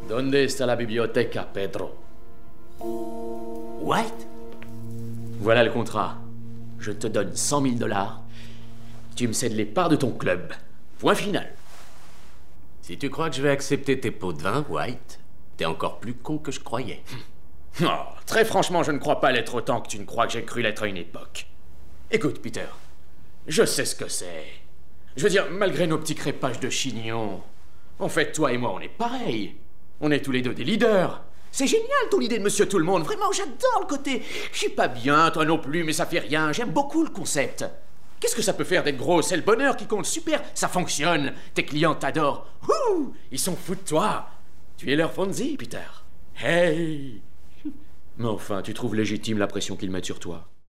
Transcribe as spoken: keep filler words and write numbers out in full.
Donde está la biblioteca, Pedro? White? Voilà le contrat. Je te donne cent mille dollars. Tu me cèdes les parts de ton club. Point final. Si tu crois que je vais accepter tes pots de vin, White, t'es encore plus con que je croyais. Oh, très franchement, je ne crois pas l'être autant que tu ne crois que j'ai cru l'être à une époque. Écoute, Peter, je sais ce que c'est. Je veux dire, malgré nos petits crépages de chignon, en fait, toi et moi, on est pareils. On est tous les deux des leaders. C'est génial ton idée de Monsieur Tout-le-Monde. Vraiment, j'adore le côté. Je suis pas bien, toi non plus, mais ça fait rien. J'aime beaucoup le concept. Qu'est-ce que ça peut faire d'être gros? C'est le bonheur qui compte. Super, ça fonctionne. Tes clients t'adorent. Ouh, ils sont fous de toi. Tu es leur Fonzie, Peter. Hey. Mais enfin, tu trouves légitime la pression qu'ils mettent sur toi?